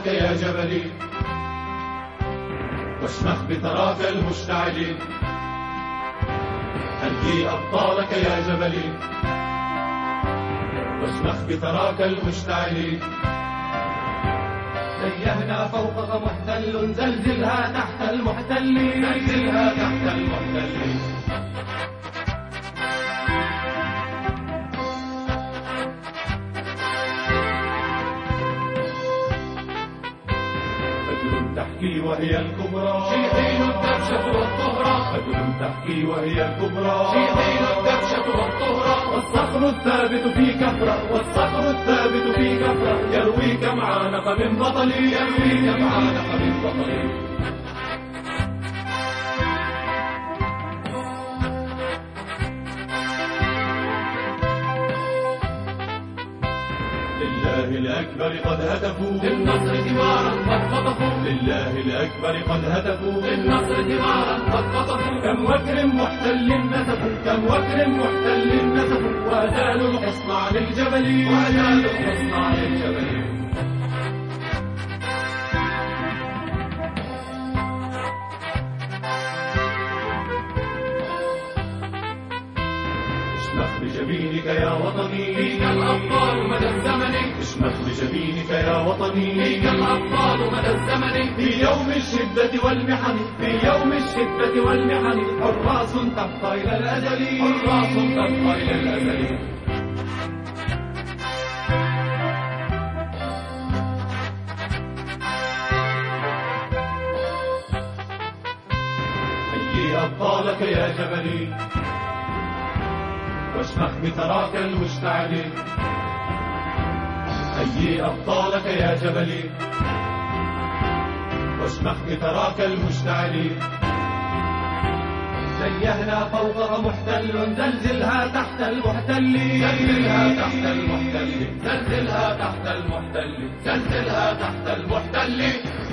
أبطالك يا جبلي واشمخ بثراك المشتعل. هيئ أبطالك يا جبلي واشمخ بثراك المشتعل. زيهنا فوقك محتل زلزلها تحت المحتل، زلزلها تحت المحتل. فجر تحكي وهي الكبرى، شيحين الدبشة والطهرة. فجر تحكي وهي الكبرى، شيحين الدبشة والطهرة. والصخر الثابت في كفرة، والصخر الثابت في كفرة، يرويك معانق من بطلي، يرويك معانق من بطلي. لله الأكبر قد هتفوا، للنصر ثمارا قد قطفوا. لله الأكبر قد هتفوا، للنصر ثمارا قد قطفوا. كم وكر محتل نسفوا، كم وكر محتل نسفوا، وأزالوا الحصن عن الجبل، وأزالوا الحصن عن الجبل. اشمخ بجبينك يا وطني، فيك الأبطال مدى الزمن. اشمخ بجبينك يا وطني، فيك الأبطال مدى الزمن. في يوم الشدة والمحن، في يوم الشدة والمحن، حراس تبقى إلى الأزل، حراس تبقى إلى الأزل. هيئ أبطالك يا جبلي واشمخ بثراك المشتعل. هيئ أبطالك يا جبلي واشمخ بثراك المشتعل. زيهنا فوقك محتل زلزلها تحت المحتل، زلزلها تحت المحتل، زلزلها تحت المحتل، زلزلها تحت المحتل.